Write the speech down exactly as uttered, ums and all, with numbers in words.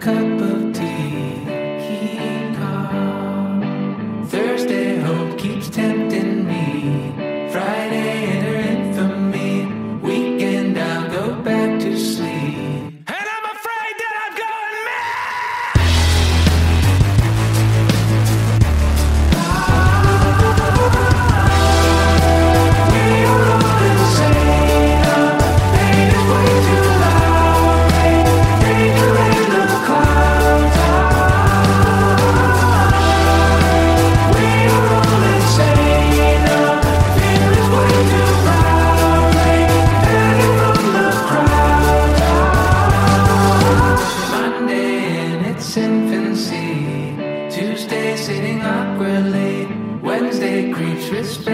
cup of tea. Keep calm. Thursday hope keeps tempting me. Friday enter infamy. Weekend I'll go back to sleep. And I'm afraid that I'm going mad. We are all insane. Our pain is way too loud. Danger in the clouds. We are all insane. Our fear is way too loud. Hanging from the crowd. Monday in its infancy. Tuesday sitting awkwardly. Wednesday creeps respect.